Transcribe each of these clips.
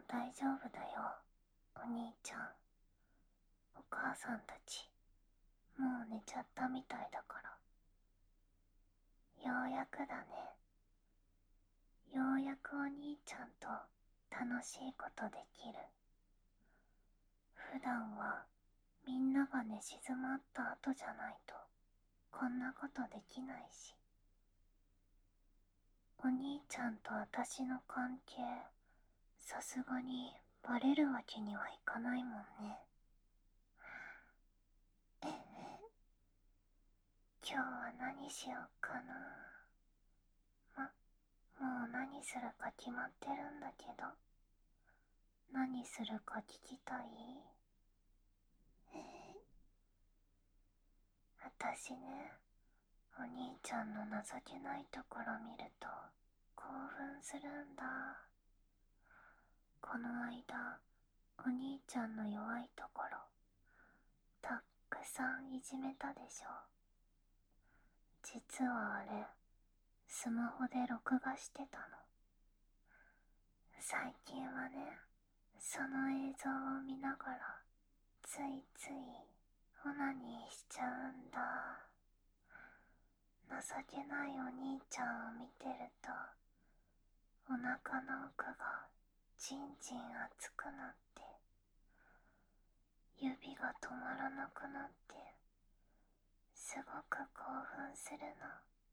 大丈夫だよ、お兄ちゃん。お母さんたち、もう寝ちゃったみたいだから。ようやくだね。ようやくお兄ちゃんと楽しいことできる。普段はみんなが寝静まった後じゃないとこんなことできないし。お兄ちゃんと私の関係、さすがにバレるわけにはいかないもんね。今日は何しようかな。もう何するか決まってるんだけど、何するか聞きたい？私ね、お兄ちゃんの情けないところ見ると興奮するんだ。この間、お兄ちゃんの弱いところたっくさんいじめたでしょ。実はあれ、スマホで録画してたの。最近はね、その映像を見ながらついついオナニーしちゃうんだ。情けないお兄ちゃんを見てると、お腹の奥がじんじん熱くなって、指が止まらなくなって、すごく興奮するの。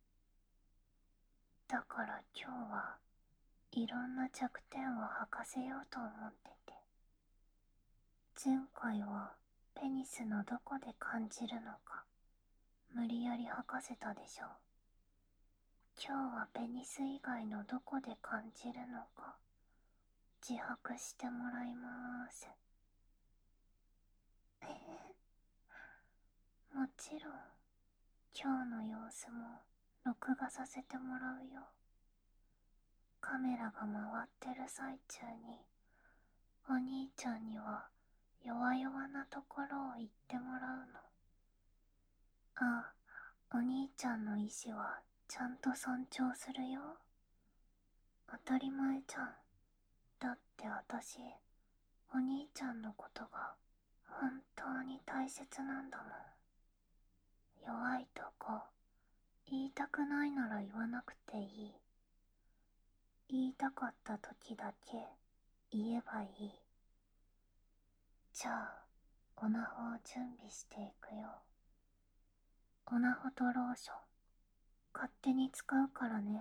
だから今日はいろんな弱点を吐かせようと思ってて。前回はペニスのどこで感じるのか無理やり吐かせたでしょ。今日はペニス以外のどこで感じるのか自白してもらいまーす。もちろん今日の様子も録画させてもらうよ。カメラが回ってる最中にお兄ちゃんには弱々なところを言ってもらうの。あ、お兄ちゃんの意志はちゃんと尊重するよ。当たり前じゃん。だって私、お兄ちゃんのことが本当に大切なんだもん。弱いとこ、言いたくないなら言わなくていい。言いたかった時だけ言えばいい。じゃあ、オナホを準備していくよ。オナホとローション、勝手に使うからね。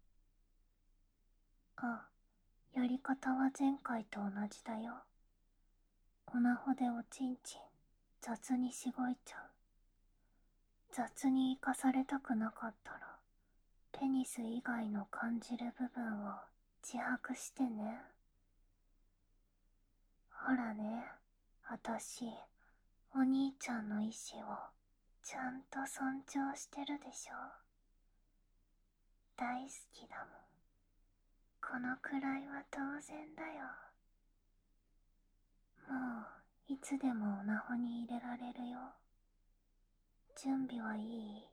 あ、やり方は前回と同じだよ。オナホでおちんちん雑にしごいちゃう。雑に生かされたくなかったらペニス以外の感じる部分を自白してね。ほらね、あたしお兄ちゃんの意志をちゃんと尊重してるでしょ。大好きだもん。このくらいは当然だよ。もういつでもオナホに入れられるよ。準備はいい？